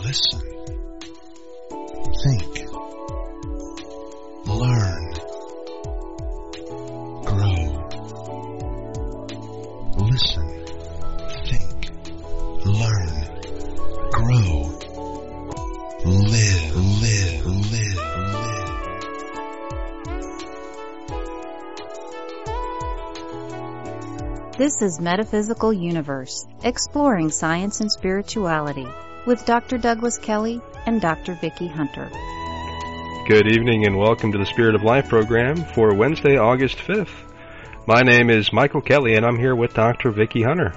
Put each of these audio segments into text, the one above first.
Listen. Think. Learn. Grow. Listen. Think. Learn. Grow. Live. This is Metaphysical Universe, exploring science and spirituality, with Dr. Douglas Kelly and Dr. Vicki Hunter. Good evening and welcome to the Spirit of Life program for Wednesday, August 5th. My name is Michael Kelly and I'm here with Dr. Vicki Hunter.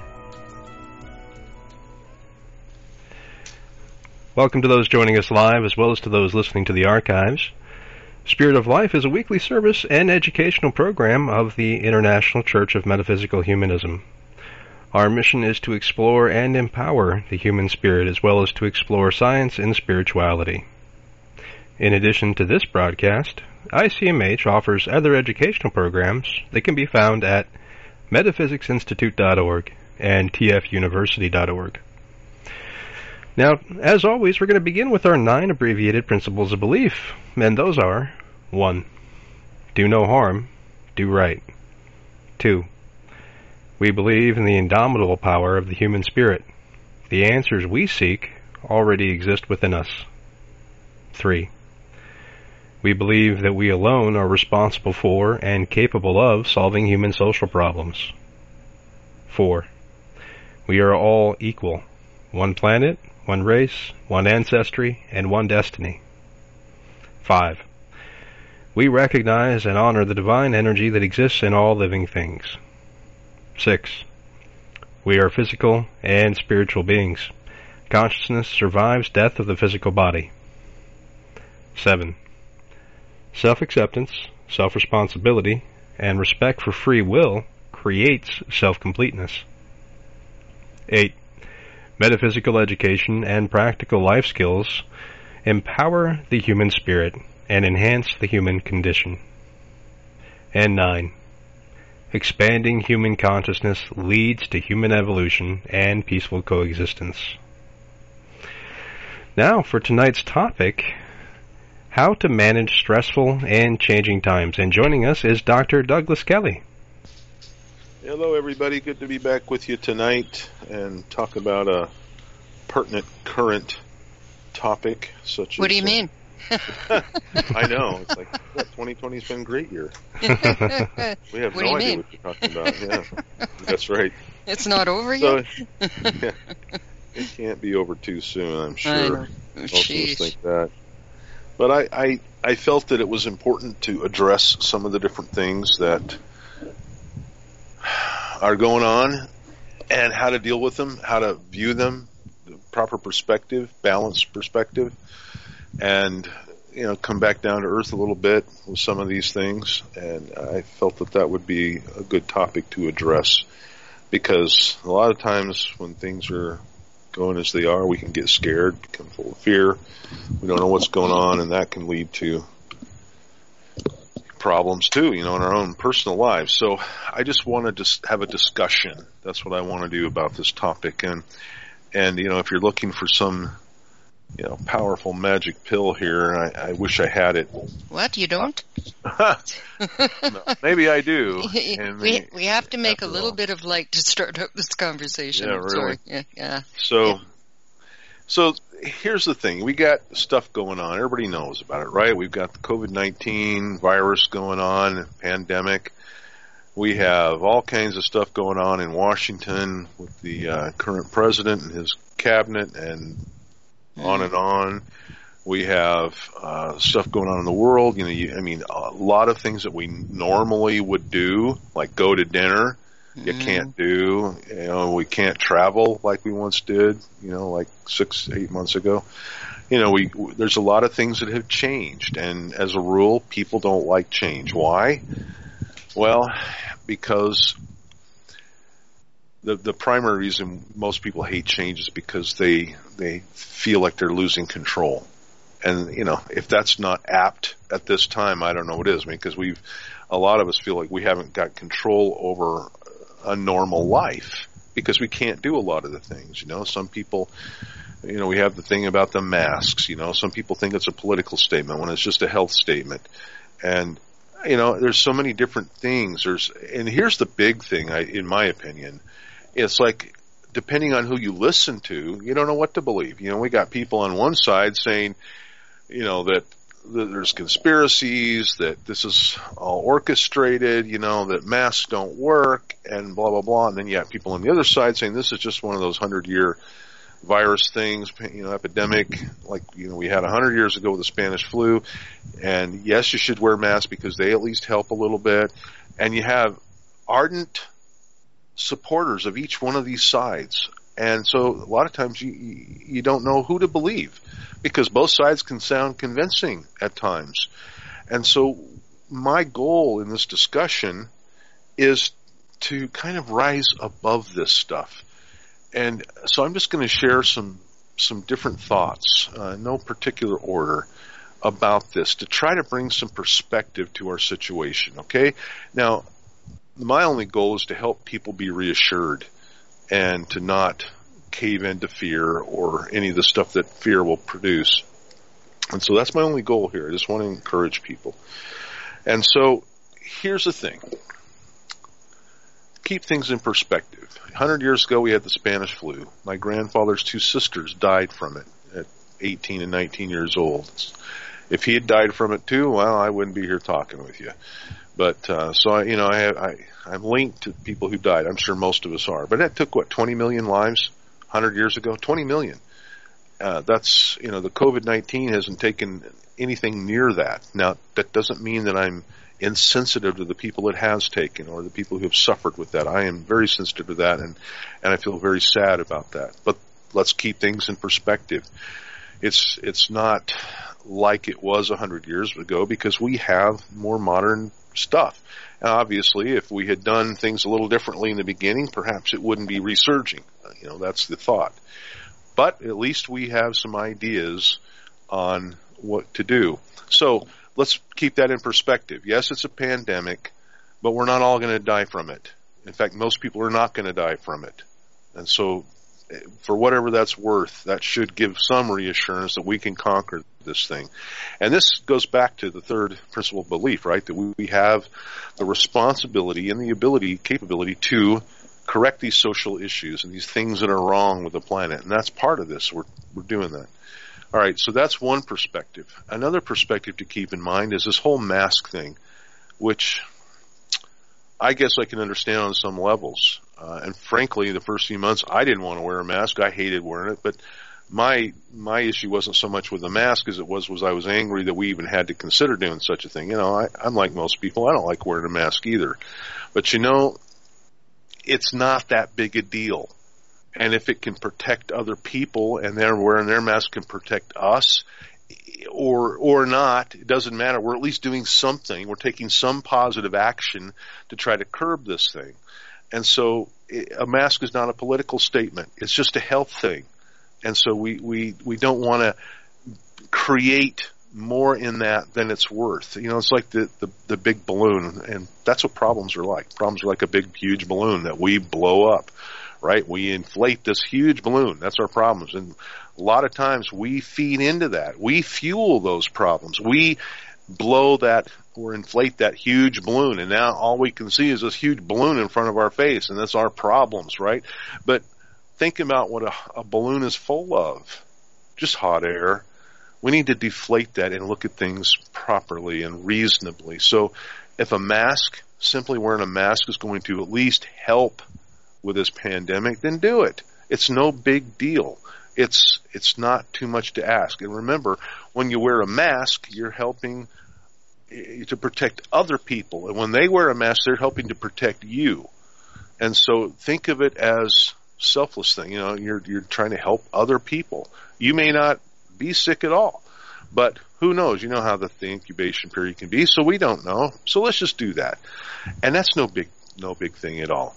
Welcome to those joining us live as well as to those listening to the archives. Spirit of Life is a weekly service and educational program of the International Church of Metaphysical Humanism. Our mission is to explore and empower the human spirit as well as to explore science and spirituality. In addition to this broadcast, ICMH offers other educational programs that can be found at metaphysicsinstitute.org and tfuniversity.org. Now, as always, we're going to begin with our 9 abbreviated principles of belief, and those are: 1. Do no harm, do right. 2. We believe in the indomitable power of the human spirit. The answers we seek already exist within us. 3. We believe that we alone are responsible for and capable of solving human social problems. 4. We are all equal. One planet, one race, one ancestry, and one destiny. 5. We recognize and honor the divine energy that exists in all living things. 6. We are physical and spiritual beings. Consciousness survives death of the physical body. 7. Self-acceptance, self-responsibility, and respect for free will creates self-completeness. 8. Metaphysical education and practical life skills empower the human spirit and enhance the human condition. And 9. Expanding human consciousness leads to human evolution and peaceful coexistence. Now, for tonight's topic, how to manage stressful and changing times. And joining us is Dr. Douglas Kelly. Hello, everybody. Good to be back with you tonight and talk about a pertinent current topic such as... What do you mean? I know. It's like, 2020's been a great year. We have no idea what you're talking about. Yeah, that's right. It's not over yet? Yeah, it can't be over too soon, I'm sure. Most of us think that. But I felt that it was important to address some of the different things that are going on and how to deal with them, how to view them, the proper perspective, balanced perspective, and come back down to earth a little bit with some of these things. And I felt that would be a good topic to address, because a lot of times when things are going as they are, we can get scared, become full of fear. We don't know what's going on, and that can lead to problems too, in our own personal lives. So I just want to have a discussion. That's what I want to do about this topic. And if you're looking for some, powerful magic pill here, I wish I had it. What? You don't? No, maybe I do. We have to make a little bit of light to start out this conversation. Yeah, really. Sorry. Yeah. So here's the thing. We got stuff going on. Everybody knows about it, right? We've got the COVID-19 virus going on, pandemic. We have all kinds of stuff going on in Washington with the current president and his cabinet, and on and on. We have stuff going on in the world. A lot of things that we normally would do, like go to dinner, you can't do. We can't travel like we once did, like 6-8 months ago. There's a lot of things that have changed, and as a rule, people don't like change. Why? Well, because the primary reason most people hate change is because they feel like they're losing control. And, if that's not apt at this time, I don't know what is. Because a lot of us feel like we haven't got control over a normal life because we can't do a lot of the things. Some people We have the thing about the masks. Some people think it's a political statement when it's just a health statement. And, there's so many different things. And here's the big thing, in my opinion. It's like, depending on who you listen to, you don't know what to believe. We got people on one side saying, that there's conspiracies, that this is all orchestrated, that masks don't work, and blah, blah, blah. And then you have people on the other side saying this is just one of those 100-year virus things, epidemic, like, we had 100 years ago with the Spanish flu. And yes, you should wear masks because they at least help a little bit. And you have ardent supporters of each one of these sides. And so a lot of times you don't know who to believe because both sides can sound convincing at times. And so my goal in this discussion is to kind of rise above this stuff. And so I'm just going to share some different thoughts, no particular order, about this to try to bring some perspective to our situation, okay? Now, my only goal is to help people be reassured and to not cave into fear or any of the stuff that fear will produce. And so that's my only goal here. I just want to encourage people. And so here's the thing. Keep things in perspective. 100 years ago, we had the Spanish flu. My grandfather's 2 sisters died from it at 18 and 19 years old. If he had died from it too, well, I wouldn't be here talking with you. But I'm linked to people who died. I'm sure most of us are. But that took, 20 million lives 100 years ago? 20 million. That's, the COVID-19 hasn't taken anything near that. Now, that doesn't mean that I'm insensitive to the people it has taken or the people who have suffered with that. I am very sensitive to that, and I feel very sad about that. But let's keep things in perspective. It's not like it was 100 years ago because we have more modern stuff. And obviously, if we had done things a little differently in the beginning, perhaps it wouldn't be resurging. That's the thought. But at least we have some ideas on what to do. So let's keep that in perspective. Yes, it's a pandemic, but we're not all going to die from it. In fact, most people are not going to die from it. And so for whatever that's worth, that should give some reassurance that we can conquer this thing. And this goes back to the third principle of belief, right? That we have the responsibility and the capability to correct these social issues and these things that are wrong with the planet. And that's part of this. We're doing that. All right, so that's one perspective. Another perspective to keep in mind is this whole mask thing, which I guess I can understand on some levels. And frankly, the first few months, I didn't want to wear a mask. I hated wearing it. But my issue wasn't so much with the mask as it was I was angry that we even had to consider doing such a thing. I'm like most people. I don't like wearing a mask either. But it's not that big a deal. And if it can protect other people and they're wearing their mask can protect us or not, it doesn't matter. We're at least doing something. We're taking some positive action to try to curb this thing. And so a mask is not a political statement. It's just a health thing. And so we don't want to create more in that than it's worth. It's like the big balloon, and that's what problems are like. Problems are like a big, huge balloon that we blow up. Right? We inflate this huge balloon. That's our problems. And a lot of times we feed into that. We fuel those problems. We blow that or inflate that huge balloon. And now all we can see is this huge balloon in front of our face. And that's our problems, right? But think about what a balloon is full of. Just hot air. We need to deflate that and look at things properly and reasonably. So if simply wearing a mask is going to at least help with this pandemic, then do it. It's no big deal. It's not too much to ask. And remember, when you wear a mask, you're helping to protect other people. And when they wear a mask, they're helping to protect you. And so think of it as selfless thing. You're trying to help other people. You may not be sick at all, but who knows? You know how the incubation period can be, so we don't know. So let's just do that. And that's no big thing at all.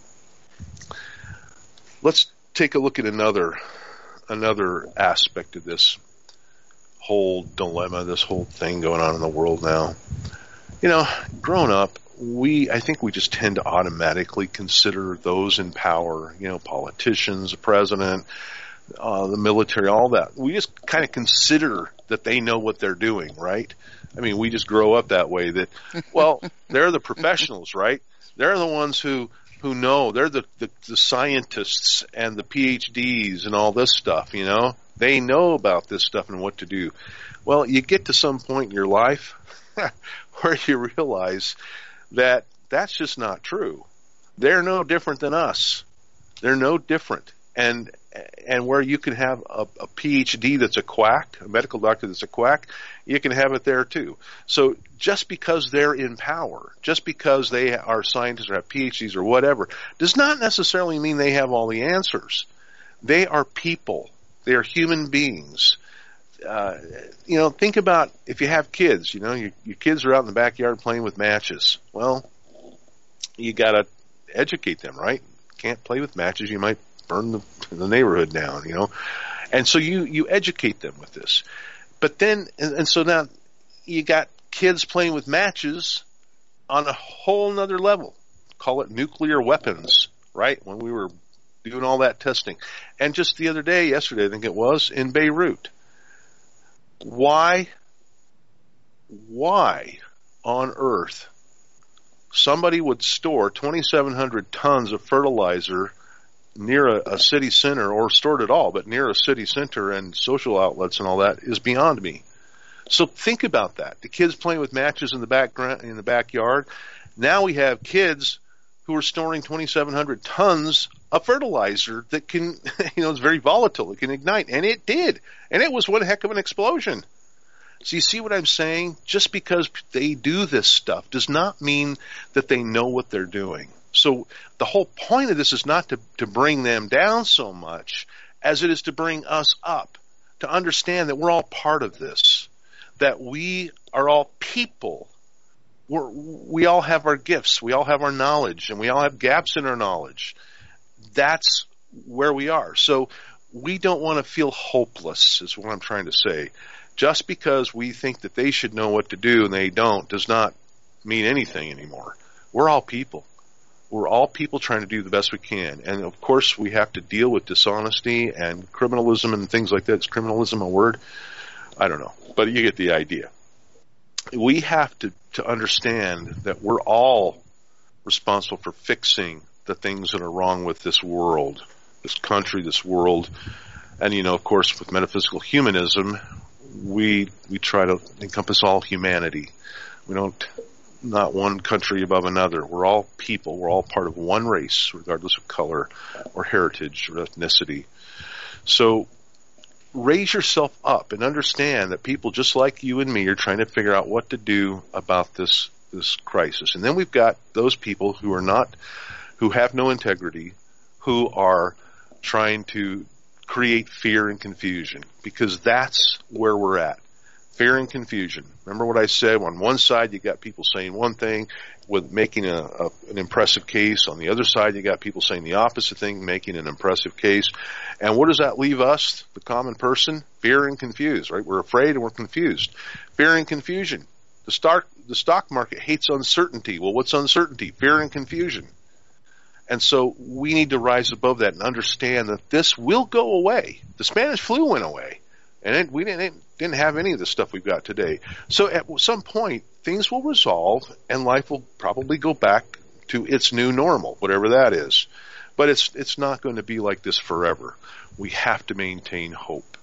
Let's take a look at another aspect of this whole dilemma, this whole thing going on in the world now. Growing up, I think we just tend to automatically consider those in power, politicians, the president, the military, all that. We just kind of consider that they know what they're doing, right? I mean, we just grow up that way that, well, they're the professionals, right? They're the ones who know. They're the scientists and the PhDs and all this stuff, you know? They know about this stuff and what to do. Well, you get to some point in your life where you realize that that's just not true. They're no different than us. They're no different. And where you can have a PhD that's a quack, a medical doctor that's a quack, you can have it there too. So just because they're in power, just because they are scientists or have PhDs or whatever, does not necessarily mean they have all the answers. They are people. They are human beings. You know, think about if you have kids, you know, your kids are out in the backyard playing with matches. Well, you got to educate them, right? Can't play with matches. You might burn the neighborhood down, you know. And so you educate them with this. But then, and so now you got kids playing with matches on a whole nother level. Call it nuclear weapons, right? When we were doing all that testing. And just the other day, yesterday I think it was, in Beirut. Why on earth somebody would store 2,700 tons of fertilizer near a city center, or stored it all, but near a city center and social outlets and all that, is beyond me. So think about that. The kids playing with matches in the backyard. Now we have kids who are storing 2,700 tons of fertilizer that can, you know, it's very volatile. It can ignite. And it did. And it was one heck of an explosion. So you see what I'm saying? Just because they do this stuff does not mean that they know what they're doing. So the whole point of this is not to bring them down so much as it is to bring us up, to understand that we're all part of this, that we are all people. We all have our gifts, we all have our knowledge, and we all have gaps in our knowledge. That's where we are. So we don't want to feel hopeless, is what I'm trying to say. Just because we think that they should know what to do and they don't does not mean anything anymore. We're all people. We're all people trying to do the best we can. And, of course, we have to deal with dishonesty and criminalism and things like that. Is criminalism a word? I don't know. But you get the idea. We have to understand that we're all responsible for fixing the things that are wrong with this world, this country, this world. And, you know, of course, with metaphysical humanism, we try to encompass all humanity. We don't... not one country above another. We're all people. We're all part of one race, regardless of color or heritage or ethnicity. So raise yourself up and understand that people just like you and me are trying to figure out what to do about this crisis. And then we've got those people who have no integrity, who are trying to create fear and confusion, because that's where we're at. Fear and confusion. Remember what I said? On one side, you got people saying one thing with making an impressive case. On the other side, you got people saying the opposite thing, making an impressive case. And what does that leave us, the common person? Fear and confused, right? We're afraid and we're confused. Fear and confusion. The stock market hates uncertainty. Well, what's uncertainty? Fear and confusion. And so we need to rise above that and understand that this will go away. The Spanish flu went away. And we didn't have any of the stuff we've got today. So at some point, things will resolve, and life will probably go back to its new normal, whatever that is. But it's not going to be like this forever. We have to maintain hope.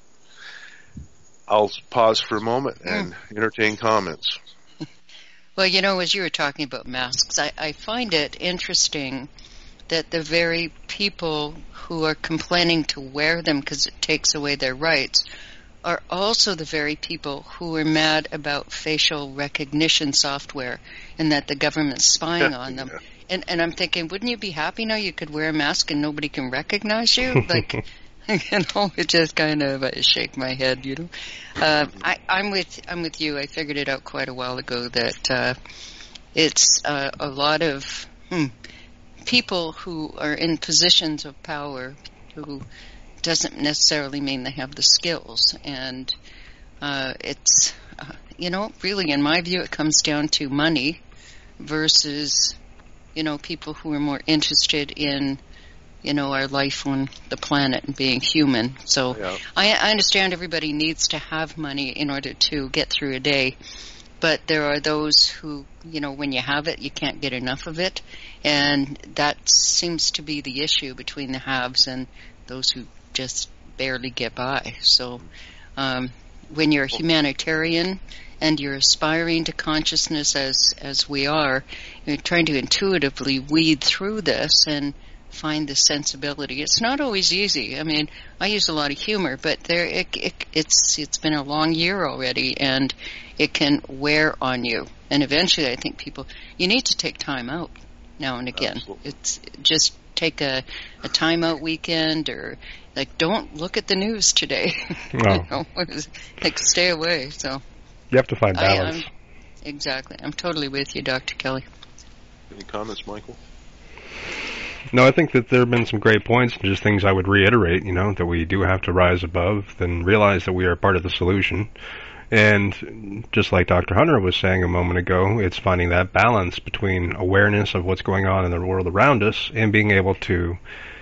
I'll pause for a moment and entertain comments. Well, you know, as you were talking about masks, I find it interesting that the very people who are complaining to wear them because it takes away their rights are also the very people who are mad about facial recognition software and that the government's spying on them. And I'm thinking, wouldn't you be happy now you could wear a mask and nobody can recognize you? Like, you know, it just kind of shake my head, you know. I'm with you. I figured it out quite a while ago that it's a lot of people who are in positions of power who doesn't necessarily mean they have the skills. And it's, you know, really, in my view, it comes down to money versus, you know, people who are more interested in our life on the planet and being human. So Yeah. I understand everybody needs to have money in order to get through a day. But there are those who, when you have it, you can't get enough of it. And that seems to be the issue between the haves and those who just barely get by. So when you're a humanitarian and you're aspiring to consciousness as we are, you're trying to intuitively weed through this and find the sensibility. It's not always easy. I mean, I use a lot of humor, but it's been a long year already, and it can wear on you. And eventually, I think you need to take time out now and again. Absolutely. It's just take a time out weekend, or don't look at the news today. No. Stay away. So You have to find balance. Exactly. I'm totally with you, Dr. Kelly. Any comments, Michael? No, I think that there have been some great points and just things I would reiterate, that we do have to rise above and realize that we are part of the solution. And just like Dr. Hunter was saying a moment ago, it's finding that balance between awareness of what's going on in the world around us and being able to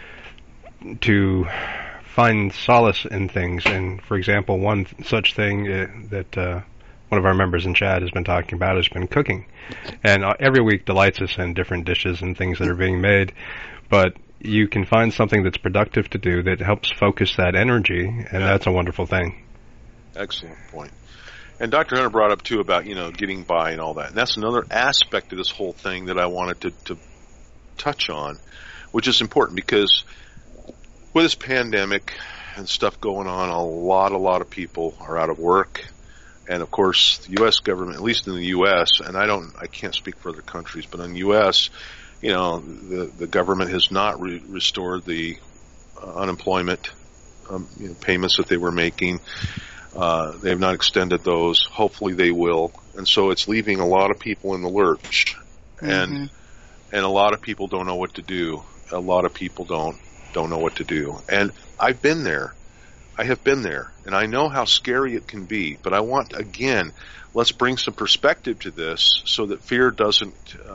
find solace in things. And, for example, one such thing that one of our members in chat has been talking about has been cooking. And every week delights us in different dishes and things that are being made. But you can find something that's productive to do that helps focus that energy, and that's a wonderful thing. Excellent point. And Dr. Hunter brought up, too, about, getting by and all that. And that's another aspect of this whole thing that I wanted to touch on, which is important because with this pandemic and stuff going on, a lot of people are out of work. And, of course, the U.S. government, at least in the U.S., and I can't speak for other countries, but in the U.S., the government has not restored the unemployment payments that they were making. They have not extended those. Hopefully they will. And so it's leaving a lot of people in the lurch. And a lot of people don't know what to do. A lot of people don't know what to do. And I've been there. I have been there. And I know how scary it can be. But I want, again, let's bring some perspective to this so that fear doesn't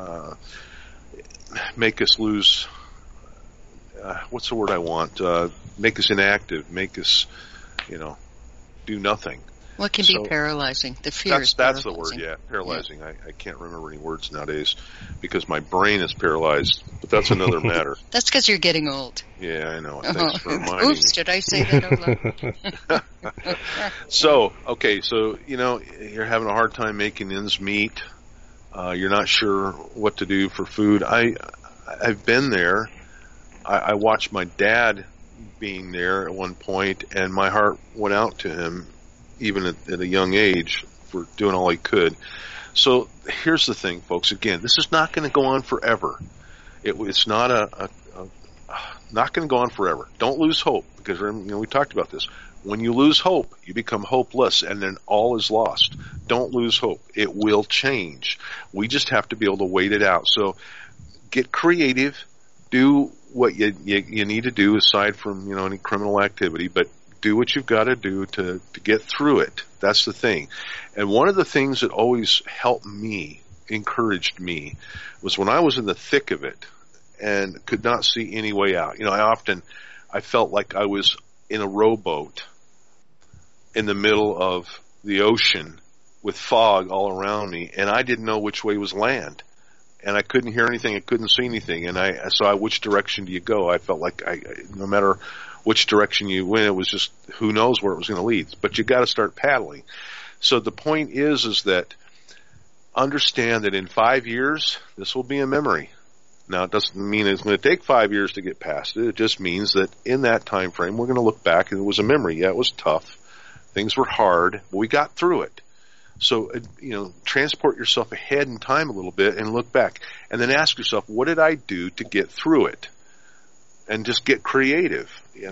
make us lose, what's the word I want? Make us inactive, make us, do nothing. What can be paralyzing? The fear is that's paralyzing. The word, yeah, paralyzing. Yeah. I can't remember any words nowadays because my brain is paralyzed, but that's another matter. That's because you're getting old. Yeah, I know. Thanks for reminding me. Oops, did I say that out loud? So, you're having a hard time making ends meet. You're not sure what to do for food. I've been there. I watched my dad being there at one point, and my heart went out to him, even at a young age, for doing all he could. So here's the thing, folks. Again, this is not going to go on forever. It's not not going to go on forever. Don't lose hope, because we talked about this. When you lose hope, you become hopeless, and then all is lost. Don't lose hope. It will change. We just have to be able to wait it out. So get creative. Do what you need to do aside from any criminal activity, but do what you've got to do to get through it. That's the thing. And one of the things that always helped me, encouraged me, was when I was in the thick of it and could not see any way out. I felt like I was in a rowboat in the middle of the ocean with fog all around me, and I didn't know which way was land. And I couldn't hear anything, I couldn't see anything, and which direction do you go? I felt like no matter which direction you went, it was just who knows where it was going to lead. But you got to start paddling. So the point is that understand that in 5 years, this will be a memory. Now, it doesn't mean it's going to take 5 years to get past it. It just means that in that time frame, we're going to look back, and it was a memory. Yeah, it was tough. Things were hard, but we got through it. So, transport yourself ahead in time a little bit and look back. And then ask yourself, what did I do to get through it? And just get creative,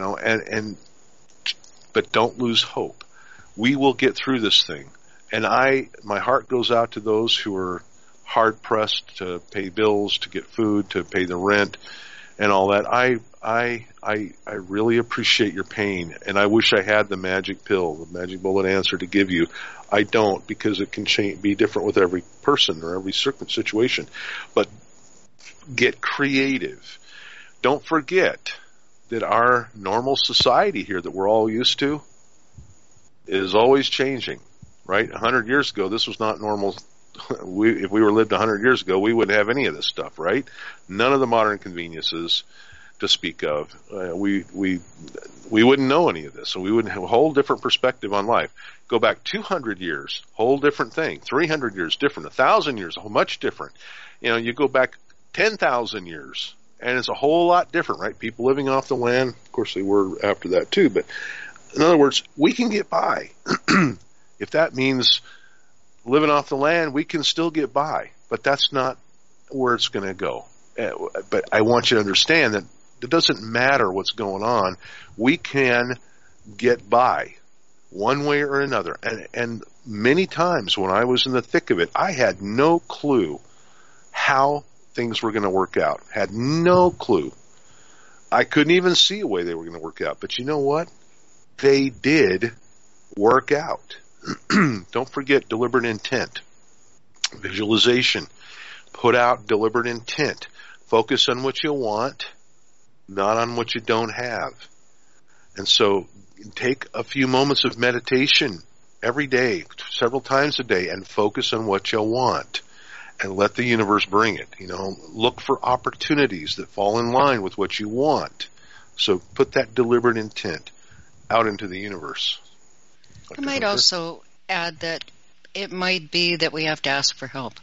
but don't lose hope. We will get through this thing. And my heart goes out to those who are hard pressed to pay bills, to get food, to pay the rent, and all that. I really appreciate your pain, and I wish I had the magic pill, the magic bullet answer to give you. I don't, because it can be different with every person or every situation. But get creative. Don't forget that our normal society here that we're all used to is always changing, right? 100 years ago, this was not normal. If we were lived 100 years ago, we wouldn't have any of this stuff, right? None of the modern conveniences to speak of. We wouldn't know any of this, so we wouldn't have a whole different perspective on life. Go back 200 years, whole different thing. 300 years, different. 1,000 years, much different. You go back 10,000 years, and it's a whole lot different, right? People living off the land, of course they were after that too, but in other words, we can get by. If that means living off the land, we can still get by, but that's not where it's going to go. But I want you to understand that it doesn't matter what's going on. We can get by one way or another. And many times when I was in the thick of it, I had no clue how things were going to work out. Had no clue. I couldn't even see a way they were going to work out. But you know what? They did work out. Don't forget deliberate intent. Visualization. Put out deliberate intent. Focus on what you want, not on what you don't have. And so take a few moments of meditation every day, several times a day, and focus on what you want. And let the universe bring it. Look for opportunities that fall in line with what you want. So put that deliberate intent out into the universe. I might also add that it might be that we have to ask for help.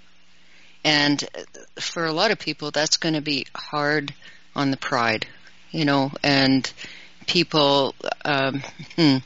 And for a lot of people, that's going to be hard on the pride, and people, whether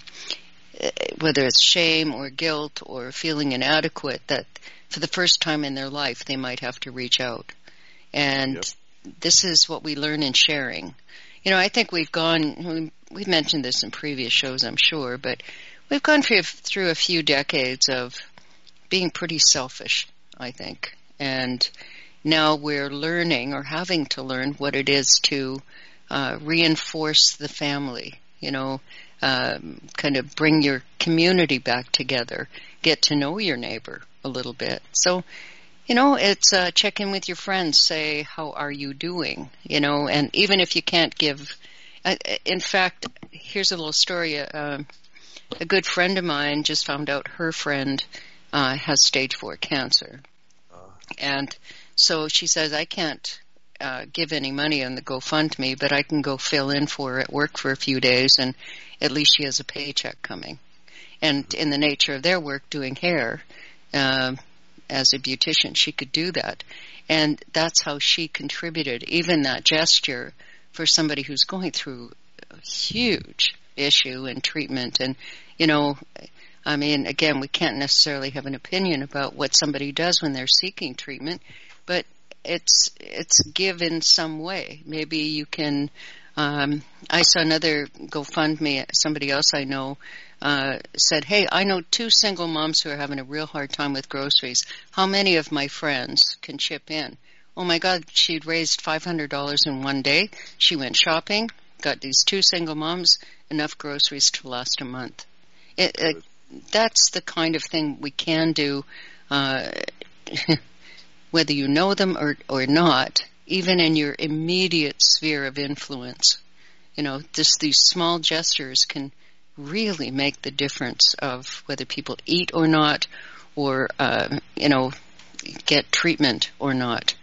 it's shame or guilt or feeling inadequate, that for the first time in their life, they might have to reach out. And This is what we learn in sharing. I think we've mentioned this in previous shows, I'm sure, but we've gone through a few decades of being pretty selfish, I think. And now we're learning, or having to learn, what it is to reinforce the family, kind of bring your community back together, get to know your neighbor a little bit. So, it's check in with your friends, say, how are you doing? And even if you can't give, in fact, here's a little story. A good friend of mine just found out her friend has stage 4 cancer. And so she says, I can't give any money on the GoFundMe, but I can go fill in for her at work for a few days, and at least she has a paycheck coming. And in the nature of their work, doing hair, as a beautician, she could do that. And that's how she contributed, even that gesture, for somebody who's going through a huge issue in treatment. And, again, we can't necessarily have an opinion about what somebody does when they're seeking treatment, but it's give in some way. Maybe you can, I saw another GoFundMe, somebody else I know said, hey, I know 2 single moms who are having a real hard time with groceries. How many of my friends can chip in? Oh my God, she'd raised $500 in one day. She went shopping, got these 2 single moms, enough groceries to last a month. That's the kind of thing we can do, whether you know them or not, even in your immediate sphere of influence. Just these small gestures can really make the difference of whether people eat or not, or, get treatment or not.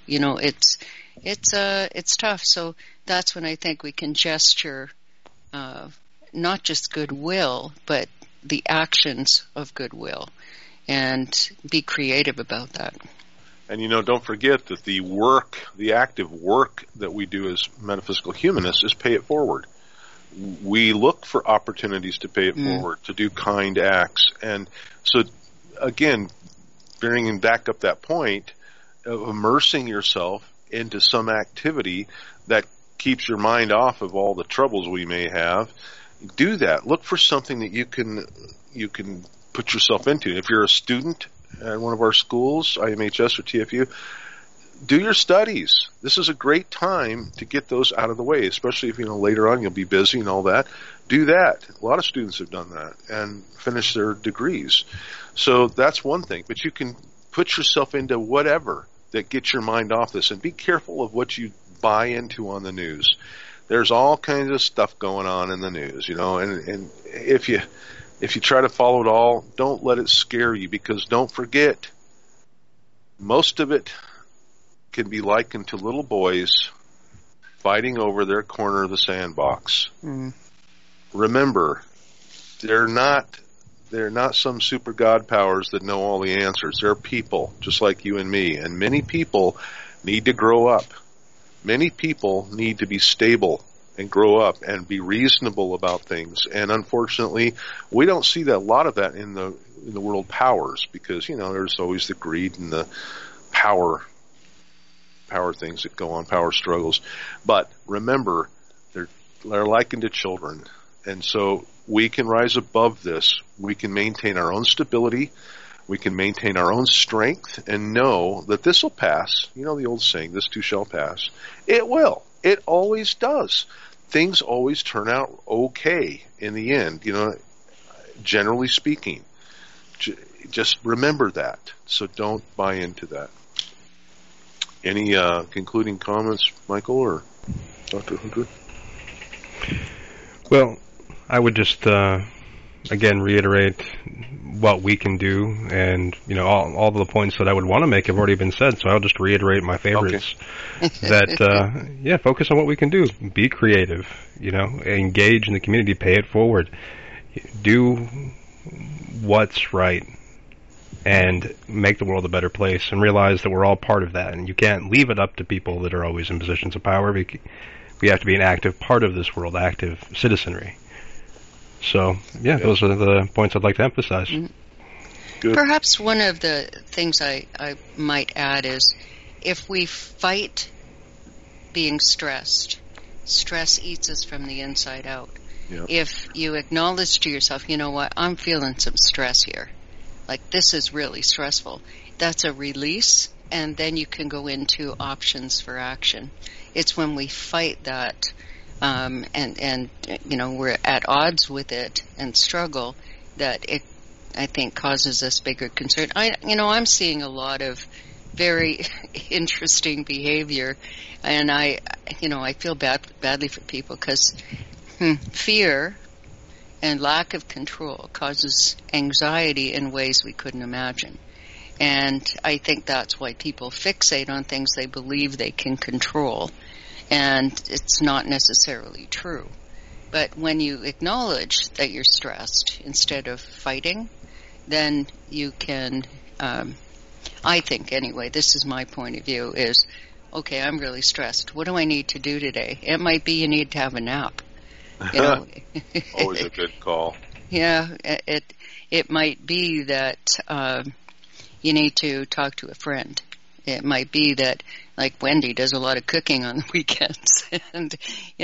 It's tough. So that's when I think we can gesture, not just goodwill, but the actions of goodwill, and be creative about that. And don't forget that the active work that we do as metaphysical humanists is pay it forward. We look for opportunities to pay it forward, to do kind acts. And so, again, bringing back up that point of immersing yourself into some activity that keeps your mind off of all the troubles we may have, do that. Look for something that you can put yourself into. If you're a student at one of our schools, IMHS or TFU, do your studies. This is a great time to get those out of the way, especially if, later on you'll be busy and all that. Do that. A lot of students have done that and finished their degrees. So that's one thing. But you can put yourself into whatever that gets your mind off this, and be careful of what you buy into on the news. There's all kinds of stuff going on in the news, and if you try to follow it all, don't let it scare you, because don't forget, most of it can be likened to little boys fighting over their corner of the sandbox. Mm. Remember, they're not some super god powers that know all the answers. They're people, just like you and me. And many people need to grow up. Many people need to be stable and grow up and be reasonable about things. And unfortunately, we don't see a lot of that in the world powers, because, there's always the greed and the power things that go on, power struggles. But remember, they're likened to children. And so we can rise above this. We can maintain our own stability. We can maintain our own strength and know that this will pass. The old saying, this too shall pass. It will. It always does. Things always turn out okay in the end, generally speaking. Just remember that. So don't buy into that. Any concluding comments, Michael or Dr. Hunter? Well, I would just, again, reiterate what we can do, and, all the points that I would want to make have already been said, so I'll just reiterate my favorites. Okay. That, focus on what we can do. Be creative, engage in the community, pay it forward. Do what's right, and make the world a better place, and realize that we're all part of that, and you can't leave it up to people that are always in positions of power. We have to be an active part of this world, active citizenry. So, those are the points I'd like to emphasize. Good. Perhaps one of the things I might add is, if we fight being stressed, stress eats us from the inside out. Yep. If you acknowledge to yourself, you know what, I'm feeling some stress here. Like, this is really stressful. That's a release, and then you can go into options for action. It's when we fight that, and we're at odds with it and struggle, that it, I think, causes us bigger concern. I'm seeing a lot of very interesting behavior, and I feel badly for people, because fear and lack of control causes anxiety in ways we couldn't imagine. And I think that's why people fixate on things they believe they can control. And it's not necessarily true. But when you acknowledge that you're stressed instead of fighting, then you can, I think anyway, this is my point of view, is, okay, I'm really stressed. What do I need to do today? It might be you need to have a nap. Always a good call. Yeah, it might be that you need to talk to a friend. It might be that, like, Wendy does a lot of cooking on the weekends, and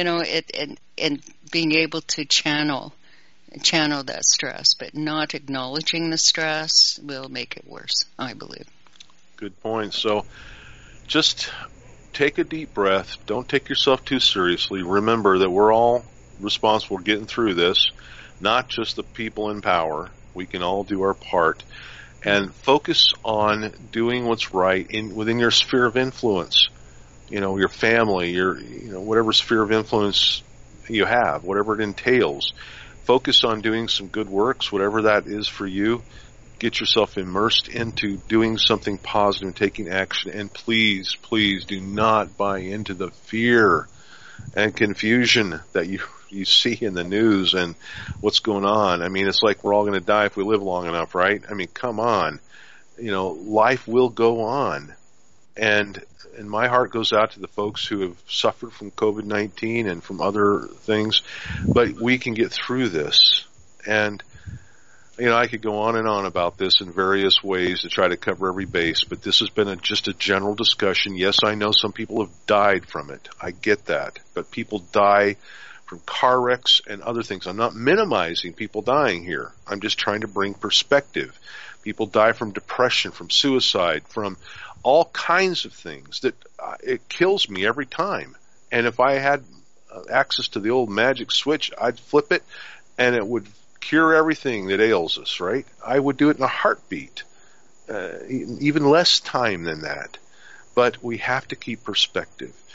and being able to channel that stress, but not acknowledging the stress will make it worse, I believe. Good point. So just take a deep breath. Don't take yourself too seriously. Remember that we're all responsible for getting through this, not just the people in power. We can all do our part. And focus on doing what's right within your sphere of influence. Your family, your whatever sphere of influence you have, whatever it entails. Focus on doing some good works, whatever that is for you. Get yourself immersed into doing something positive and taking action. And please, please do not buy into the fear and confusion that you see in the news and what's going on. I mean, it's like we're all going to die if we live long enough, right? I mean, come on. Life will go on. And my heart goes out to the folks who have suffered from COVID-19 and from other things. But we can get through this. And, I could go on and on about this in various ways to try to cover every base, but this has been just a general discussion. Yes, I know some people have died from it. I get that. But people die from car wrecks and other things. I'm not minimizing people dying here. I'm just trying to bring perspective. People die from depression, from suicide, from all kinds of things that it kills me every time. And if I had access to the old magic switch, I'd flip it and it would cure everything that ails us, right? I would do it in a heartbeat, even less time than that. But we have to keep perspective.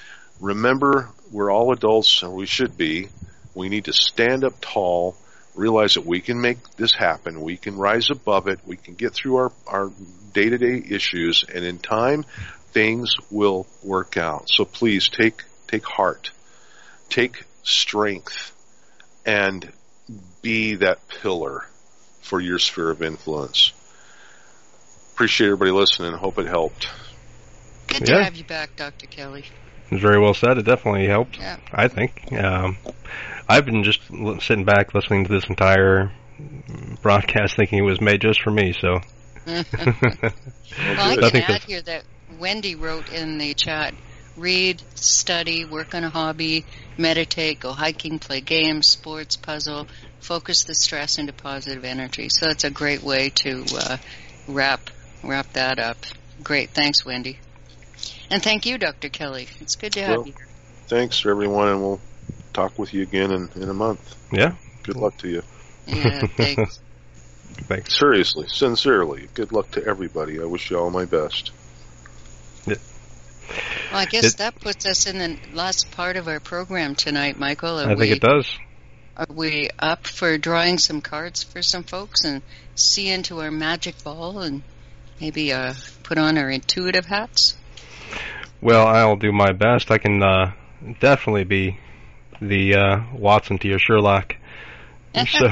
remember, we're all adults, and we should be. We need to stand up tall, realize that we can make this happen. We can rise above it. We can get through our day-to-day issues, and in time, things will work out. So please take heart, take strength, and be that pillar for your sphere of influence. Appreciate everybody listening. Hope it helped. Good to have you back, Dr. Kelly. It was very well said. It definitely helped, yeah. I think. I've been just sitting back listening to this entire broadcast thinking it was made just for me, so. Well, I can add here that Wendy wrote in the chat, read, study, work on a hobby, meditate, go hiking, play games, sports, puzzle, focus the stress into positive energy. So that's a great way to wrap that up. Great. Thanks, Wendy. And thank you, Dr. Kelly. It's good to have you. Thanks to everyone, and we'll talk with you again in a month. Yeah. Good luck to you. Yeah, thanks. Thanks. Seriously, sincerely, good luck to everybody. I wish you all my best. Yeah. Well, I guess that puts us in the last part of our program tonight, Michael. I think it does. Are we up for drawing some cards for some folks and see into our magic ball and maybe put on our intuitive hats? Well, I'll do my best. I can definitely be the Watson to your Sherlock. So.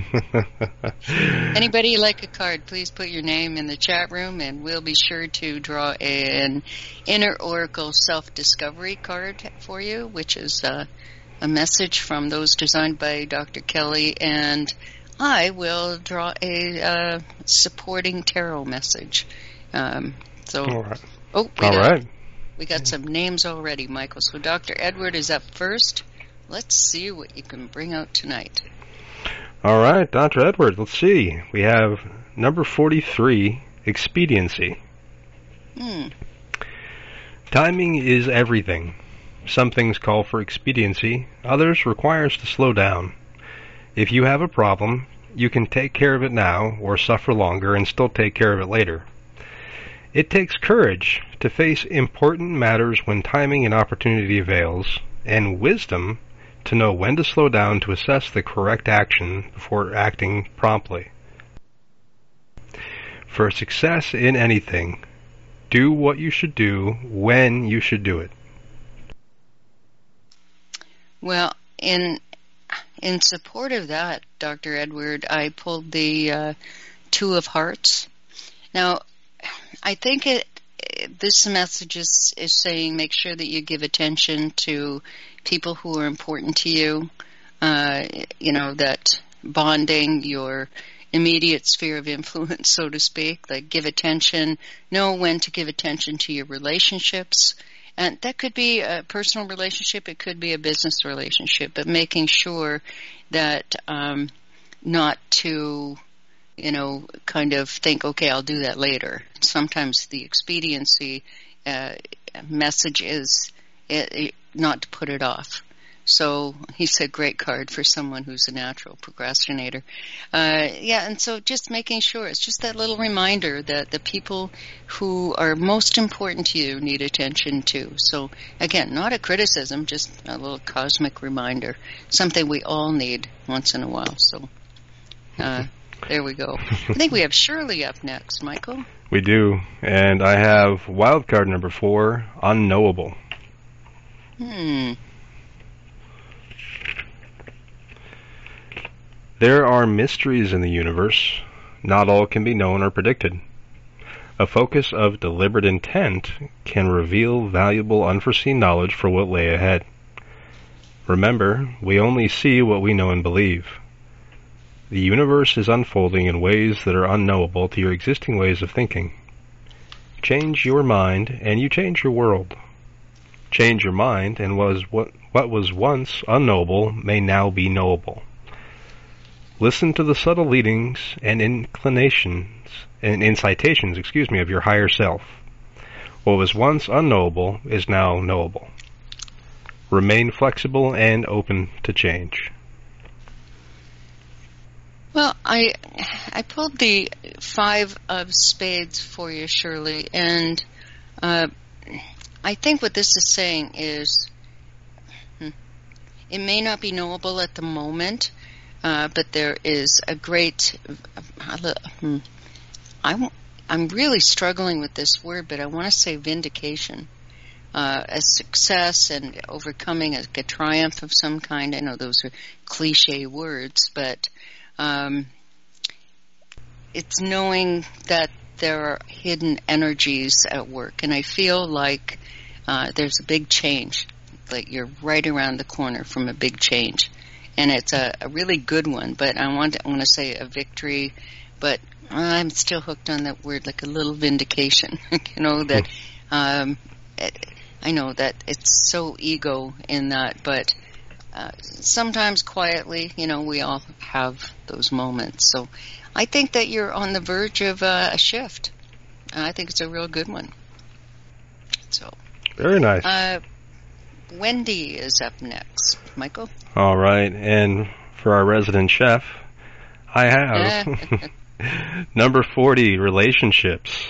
Anybody like a card, please put your name in the chat room, and we'll be sure to draw an Inner Oracle Self-Discovery card for you, which is a message from those designed by Dr. Kelly, and I will draw a supporting tarot message. All right. We got some names already, Michael. So Dr. Edward is up first. Let's see what you can bring out tonight. All right, Dr. Edward, let's see. We have number 43, expediency. Timing is everything. Some things call for expediency, others require us to slow down. If you have a problem, you can take care of it now or suffer longer and still take care of it later. It takes courage to face important matters when timing and opportunity avails, and wisdom to know when to slow down to assess the correct action before acting promptly. For success in anything, do what you should do when you should do it. Well, in support of that, Dr. Edward, I pulled the Two of Hearts. Now, I think this message is saying make sure that you give attention to people who are important to you, that bonding, your immediate sphere of influence, so to speak, like give attention, know when to give attention to your relationships. And that could be a personal relationship, it could be a business relationship, but making sure that not to, kind of think, okay, I'll do that later. Sometimes the expediency message is not to put it off. So he's a great card for someone who's a natural procrastinator. And so just making sure, it's just that little reminder that the people who are most important to you need attention to. So again, not a criticism, just a little cosmic reminder, something we all need once in a while. So there we go. I think we have Shirley up next, Michael. We do, and I have wild card number 4, unknowable. There are mysteries in the universe. Not all can be known or predicted. A focus of deliberate intent can reveal valuable unforeseen knowledge for what lay ahead. Remember, we only see what we know and believe. The universe is unfolding in ways that are unknowable to your existing ways of thinking. Change your mind, and you change your world. Change your mind, and what was once unknowable may now be knowable. Listen to the subtle leadings and incitations of your higher self. What was once unknowable is now knowable. Remain flexible and open to change. Well, I pulled the 5 of spades for you, Shirley, and I think what this is saying is It may not be knowable at the moment, but there is a great... I'm really struggling with this word, but I want to say vindication. A success and overcoming, a triumph of some kind. I know those are cliche words, but it's knowing that there are hidden energies at work. And I feel like there's a big change. Like you're right around the corner from a big change. And it's a really good one, but I want to say a victory, but I'm still hooked on that word, like a little vindication. That I know that it's so ego in that, but sometimes quietly, we all have those moments. So I think that you're on the verge of a shift. I think it's a real good one. So very nice. Wendy is up next. Michael? All right, and for our resident chef, I have number 40, relationships.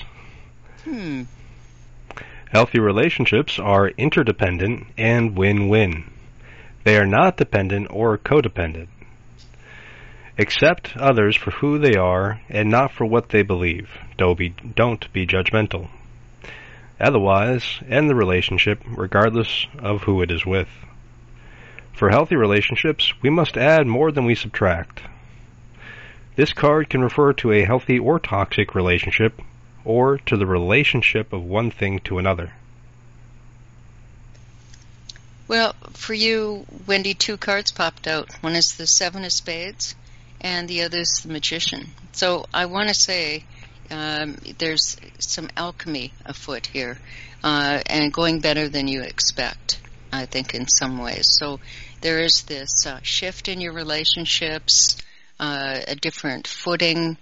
Healthy relationships are interdependent and win-win. They are not dependent or codependent. Accept others for who they are and not for what they believe. Don't be judgmental. Otherwise, end the relationship regardless of who it is with. For healthy relationships, we must add more than we subtract. This card can refer to a healthy or toxic relationship, or to the relationship of one thing to another. Well, for you, Wendy, 2 cards popped out. One is the 7 of Spades, and the other is the Magician. So I want to say there's some alchemy afoot here, and going better than you expect, I think, in some ways. So there is this shift in your relationships, a different footing,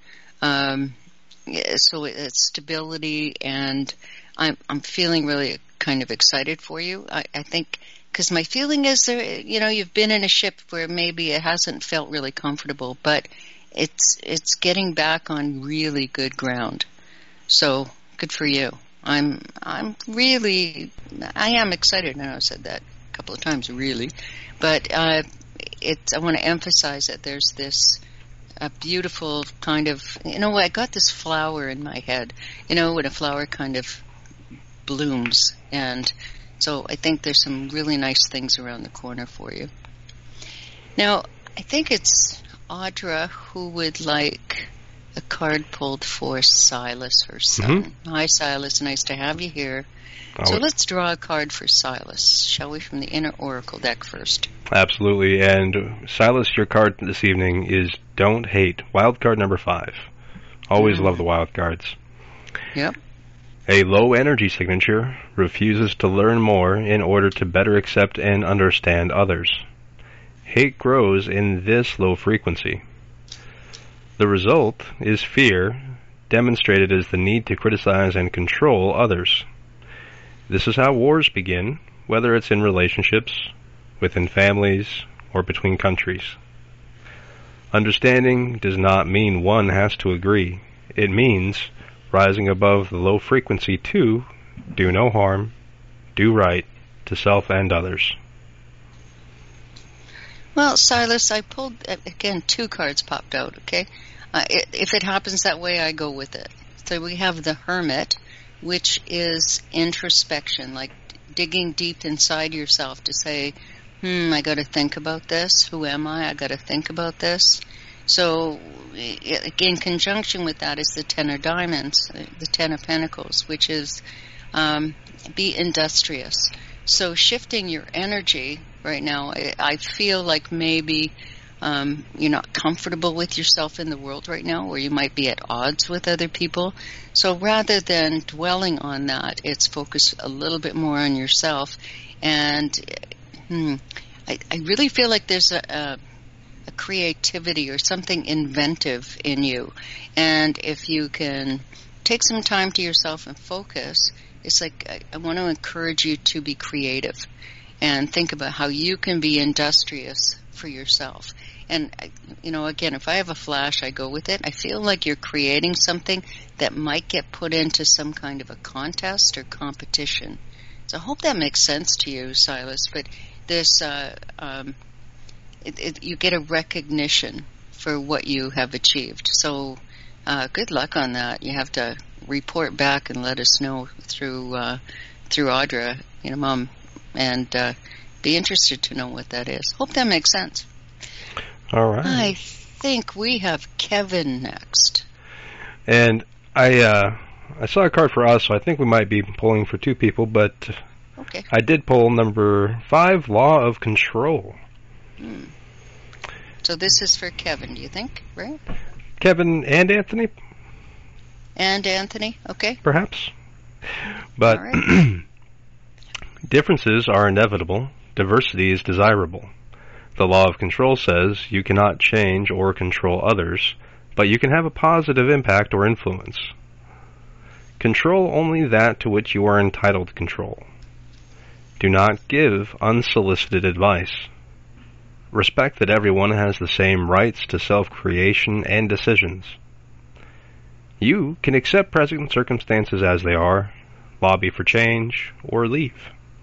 so it's stability, and I'm feeling really kind of excited for you. I think, because my feeling is, you've been in a ship where maybe it hasn't felt really comfortable, but it's getting back on really good ground. So good for you. I am excited. I know I've said that a couple of times, really, but I want to emphasize that there's this a beautiful kind of, I got this flower in my head, when a flower kind of blooms. And so I think there's some really nice things around the corner for you. Now, I think it's Audra who would like a card pulled for Silas, her son. Mm-hmm. Hi, Silas. Nice to have you here. So let's draw a card for Silas, shall we, from the Inner Oracle deck first? Absolutely. And Silas, your card this evening is Don't Hate, wild card number 5. Always love the wild cards. Yep. A low energy signature refuses to learn more in order to better accept and understand others. Hate grows in this low frequency. The result is fear, demonstrated as the need to criticize and control others. This is how wars begin, whether it's in relationships, within families, or between countries. Understanding does not mean one has to agree. It means rising above the low frequency to do no harm, do right to self and others. Well, Silas, I pulled, again, 2 cards popped out, okay? If it happens that way, I go with it. So we have the Hermit, which is introspection, like digging deep inside yourself to say, I got to think about this. Who am I? I got to think about this. So, in conjunction with that is the 10 of Diamonds, the 10 of Pentacles, which is be industrious. So shifting your energy right now, I feel like maybe you're not comfortable with yourself in the world right now, or you might be at odds with other people. So rather than dwelling on that, it's focused a little bit more on yourself. And I really feel like there's a creativity or something inventive in you. And if you can take some time to yourself and focus, it's like I want to encourage you to be creative and think about how you can be industrious for yourself. And, again, if I have a flash, I go with it. I feel like you're creating something that might get put into some kind of a contest or competition. So I hope that makes sense to you, Silas. But this you get a recognition for what you have achieved. So good luck on that. You have to report back and let us know through Audra, Mom, and be interested to know what that is. Hope that makes sense. All right. I think we have Kevin next. And I saw a card for us, so I think we might be pulling for 2 people, but okay. I did pull number 5, Law of Control. So this is for Kevin, do you think, right? Kevin and Anthony? And Anthony, okay. Perhaps. But right. Differences are inevitable. Diversity is desirable. The law of control says you cannot change or control others, but you can have a positive impact or influence. Control only that to which you are entitled to control. Do not give unsolicited advice. Respect that everyone has the same rights to self-creation and decisions. You can accept present circumstances as they are, lobby for change, or leave.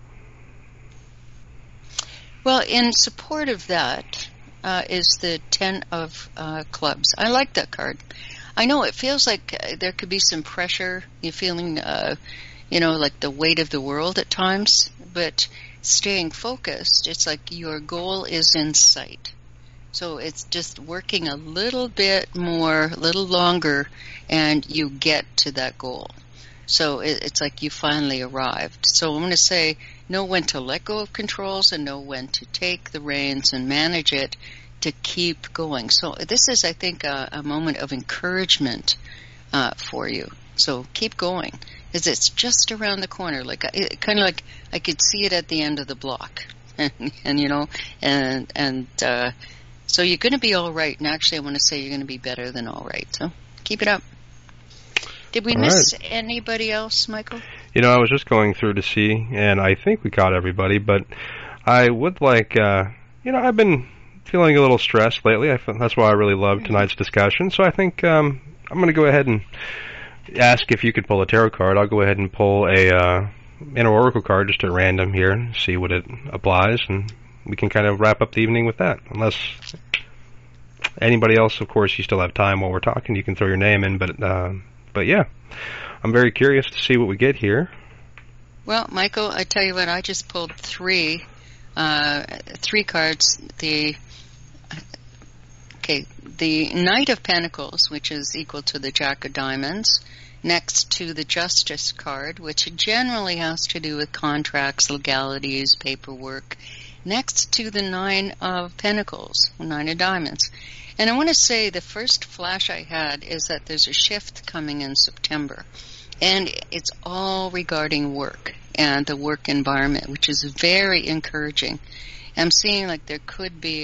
Well, in support of that is the 10 of clubs. I like that card. I know it feels like there could be some pressure. You're feeling, like the weight of the world at times, but staying focused, it's like your goal is in sight. So it's just working a little bit more, a little longer, and you get to that goal. So it's like you finally arrived. So I'm going to say know when to let go of controls and know when to take the reins and manage it to keep going. So this is, I think, a moment of encouragement for you. So keep going. Because it's just around the corner. Kind of like I could see it at the end of the block. So you're going to be all right. And actually, I want to say you're going to be better than all right. So keep it up. Did we miss anybody else, Michael? I was just going through to see, and I think we caught everybody, but I would like, I've been feeling a little stressed lately. That's why I really loved tonight's discussion. So I think I'm going to go ahead and ask if you could pull a tarot card. I'll go ahead and pull an oracle card just at random here, see what it applies, and we can kind of wrap up the evening with that. Unless anybody else, of course, you still have time while we're talking. You can throw your name in, but yeah, I'm very curious to see what we get here. Well, Michael, I tell you what, I just pulled three cards. The Knight of Pentacles, which is equal to the Jack of Diamonds, next to the Justice card, which generally has to do with contracts, legalities, paperwork, next to the Nine of Pentacles, Nine of Diamonds. And I want to say the first flash I had is that there's a shift coming in September. And it's all regarding work and the work environment, which is very encouraging. I'm seeing like there could be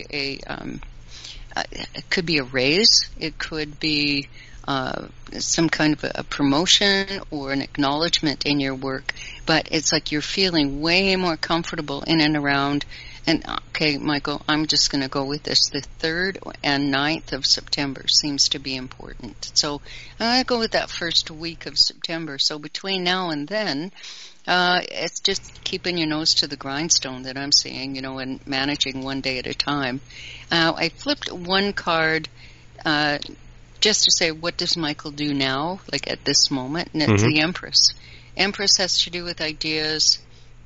it could be a raise. It could be some kind of a promotion or an acknowledgement in your work. But it's like you're feeling way more comfortable in and around. And, okay, Michael, I'm just going to go with this. The 3rd and 9th of September seems to be important. So I'm going to go with that first week of September. So between now and then, it's just keeping your nose to the grindstone that I'm seeing, and managing one day at a time. I flipped one card just to say, what does Michael do now, like at this moment? And it's the Empress. Empress has to do with ideas.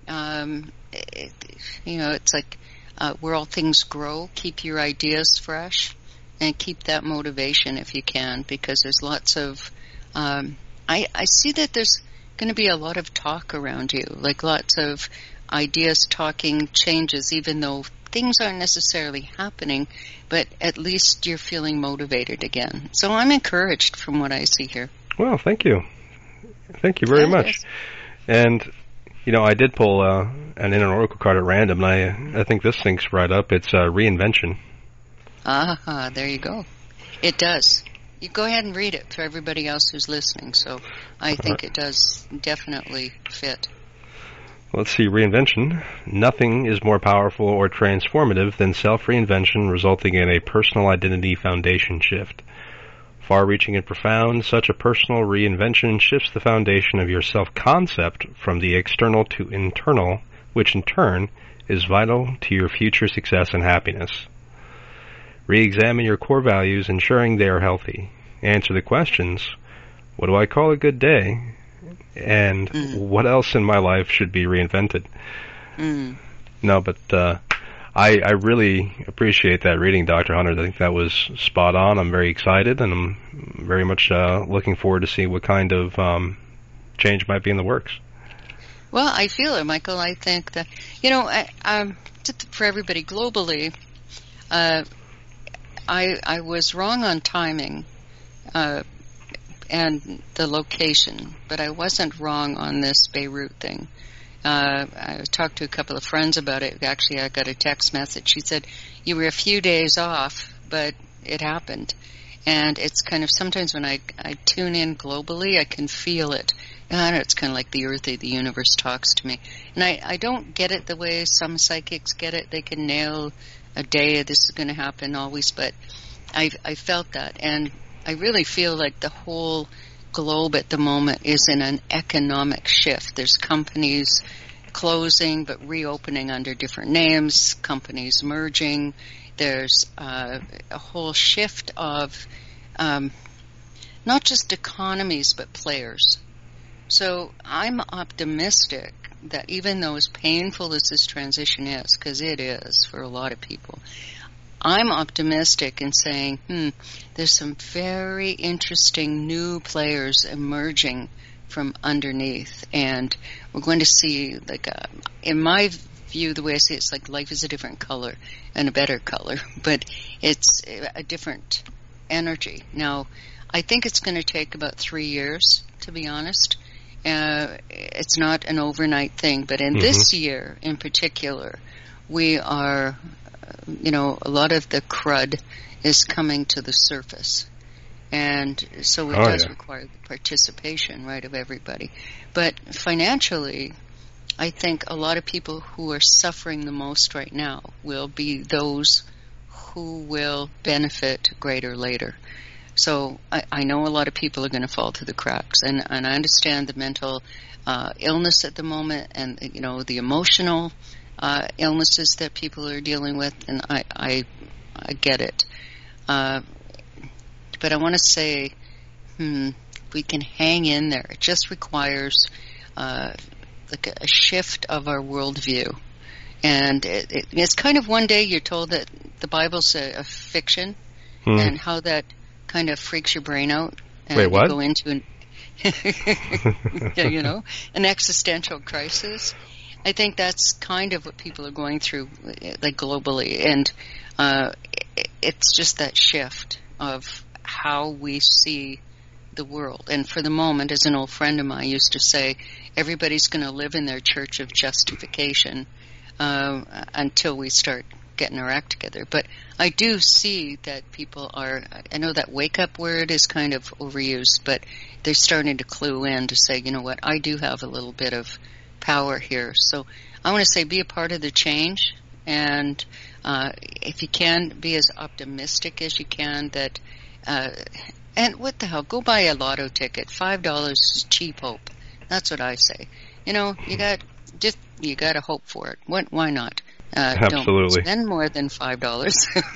It's like where all things grow. Keep your ideas fresh and keep that motivation if you can, because there's lots of I see that there's going to be a lot of talk around you, like lots of ideas, talking, changes, even though things aren't necessarily happening, but at least you're feeling motivated again. So I'm encouraged from what I see here. Well, thank you. Thank you very much. And I did pull an inner oracle card at random, and I think this syncs right up. It's reinvention. Ah, there you go. It does. You go ahead and read it for everybody else who's listening. So I think it does definitely fit. Let's see, reinvention. Nothing is more powerful or transformative than self-reinvention resulting in a personal identity foundation shift. Far-reaching and profound, such a personal reinvention shifts the foundation of your self-concept from the external to internal, which in turn is vital to your future success and happiness. Re-examine your core values, ensuring they are healthy. Answer the questions, what do I call a good day? And what else in my life should be reinvented? No, but I really appreciate that reading, Dr. Hunter. I think that was spot on. I'm very excited, and I'm very much looking forward to see what kind of change might be in the works. Well, I feel it, Michael. I think that, just for everybody globally, I was wrong on timing and the location, but I wasn't wrong on this Beirut thing. I talked to a couple of friends about it. Actually, I got a text message. She said, you were a few days off, but it happened. And it's kind of, sometimes when I tune in globally, I can feel it. I know, it's kind of like the earth or the universe talks to me. And I don't get it the way some psychics get it. They can nail a day, this is going to happen always, but I felt that. And I really feel like the whole globe at the moment is in an economic shift. There's companies closing but reopening under different names, companies merging. There's a whole shift of not just economies but players. So I'm optimistic that even though as painful as this transition is, because it is for a lot of people, I'm optimistic in saying, there's some very interesting new players emerging from underneath, and we're going to see, like, in my view, the way I see it, it's like life is a different color and a better color, but it's a different energy. Now, I think it's going to take about 3 years, to be honest. It's not an overnight thing, but in this year in particular, we are, a lot of the crud is coming to the surface. And so it does require the participation, right, of everybody. But financially, I think a lot of people who are suffering the most right now will be those who will benefit greater later. So I know a lot of people are going to fall through the cracks, and I understand the mental illness at the moment, and the emotional illnesses that people are dealing with, and I get it. But I want to say, we can hang in there. It just requires like a shift of our worldview, and it's kind of one day you're told that the Bible's a fiction, and how that kind of freaks your brain out, and Wait, what? You go into an existential crisis. I think that's kind of what people are going through, like globally, and it's just that shift of how we see the world. And for the moment, as an old friend of mine used to say, everybody's going to live in their church of justification until we start getting our act together. But I do see that people are, I know that wake up word is kind of overused, but they're starting to clue in to say, you know what, I do have a little bit of power here. So I want to say be a part of the change, and if you can, be as optimistic as you can that, and what the hell, go buy a lotto ticket. $5 is cheap hope. That's what I say. You got to hope for it. Why not? Absolutely. Don't spend more than $5,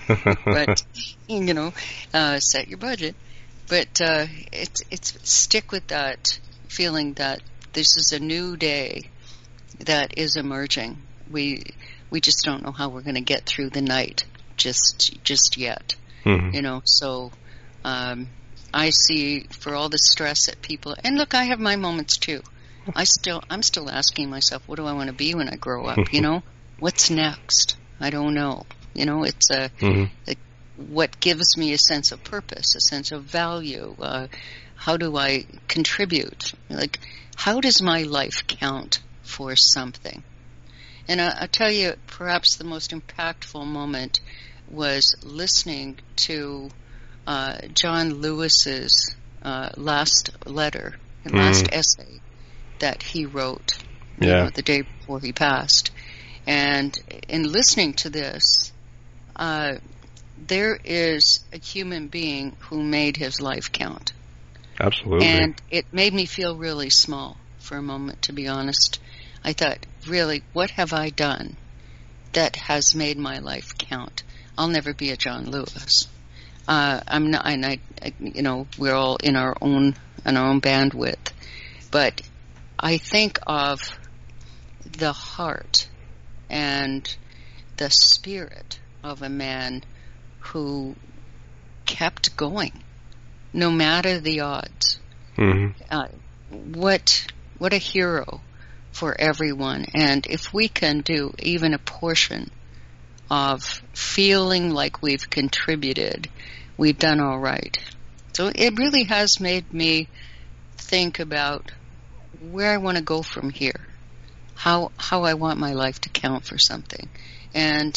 but set your budget. But it's stick with that feeling that this is a new day that is emerging. We just don't know how we're going to get through the night just yet. So I see, for all the stress that people, and look, I have my moments too. I'm still asking myself, what do I want to be when I grow up? What's next? I don't know. It's what gives me a sense of purpose, a sense of value. How do I contribute? Like, how does my life count for something? And I'll tell you, perhaps the most impactful moment was listening to John Lewis's last letter, last essay that he wrote the day before he passed. And in listening to this, there is a human being who made his life count. Absolutely. And it made me feel really small for a moment, to be honest. I thought, really, what have I done that has made my life count? I'll never be a John Lewis. I'm not, and we're all in our own bandwidth. But I think of the heart and the spirit of a man who kept going, no matter the odds. Mm-hmm. What a hero for everyone. And if we can do even a portion of feeling like we've contributed, we've done all right. So it really has made me think about where I want to go from here, how I want my life to count for something. And,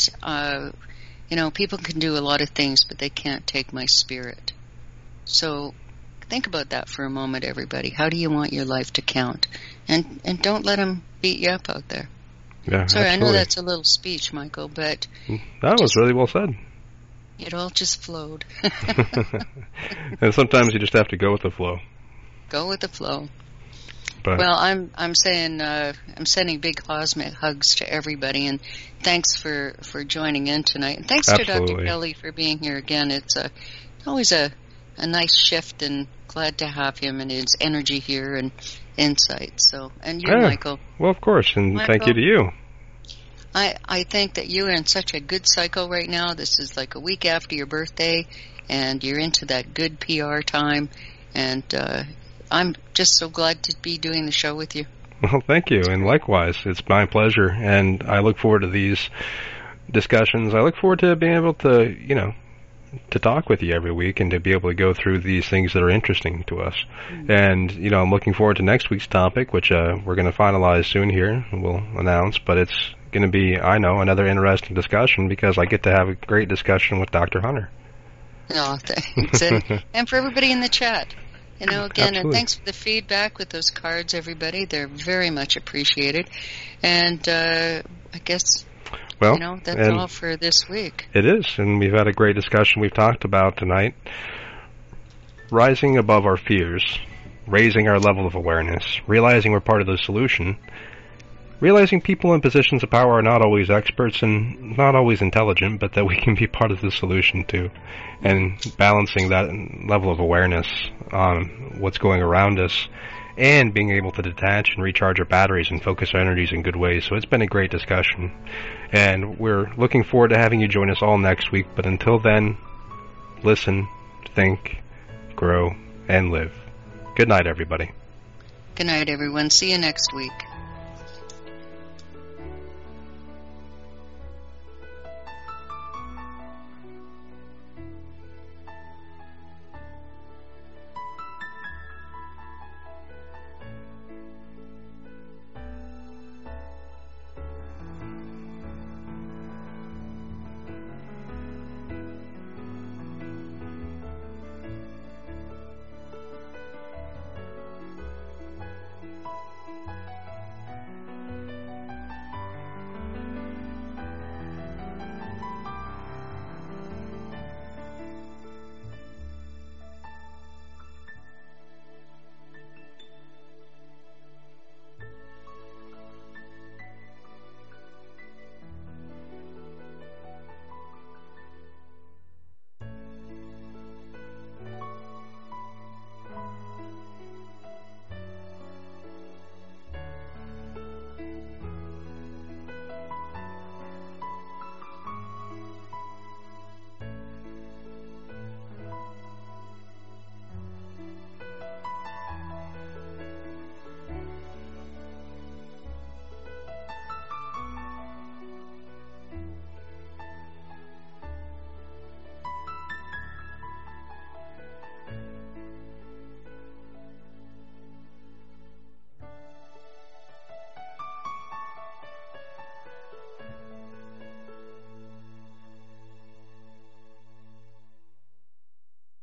people can do a lot of things, but they can't take my spirit. So think about that for a moment, everybody. How do you want your life to count? And don't let them beat you up out there. Yeah, sorry, absolutely. I know that's a little speech, Michael, but that was really well said. It all just flowed. And sometimes you just have to go with the flow. Go with the flow. But well, I'm saying I'm sending big cosmic hugs to everybody, and thanks for joining in tonight. And thanks to Dr. Kelly for being here again. It's always a nice shift, and glad to have him and his energy here and insight. So, and you, Michael. Well, of course, and Michael, thank you to you. I think that you're in such a good cycle right now. This is like a week after your birthday, and you're into that good PR time, and I'm just so glad to be doing the show with you. Well, thank you, and likewise. It's my pleasure, and I look forward to these discussions. I look forward to being able to, to talk with you every week and to be able to go through these things that are interesting to us. Mm-hmm. And, I'm looking forward to next week's topic, which we're going to finalize soon here. We'll announce, but it's going to be, I know, another interesting discussion because I get to have a great discussion with Dr. Hunter. Oh, thanks. And for everybody in the chat. Again, Absolutely. And thanks for the feedback with those cards, everybody. They're very much appreciated. And I guess, that's all for this week. It is, and we've had a great discussion we've talked about tonight. Rising above our fears, raising our level of awareness, realizing we're part of the solution, realizing people in positions of power are not always experts and not always intelligent, but that we can be part of the solution too. And balancing that level of awareness on what's going around us and being able to detach and recharge our batteries and focus our energies in good ways. So it's been a great discussion. And we're looking forward to having you join us all next week. But until then, listen, think, grow, and live. Good night, everybody. Good night, everyone. See you next week.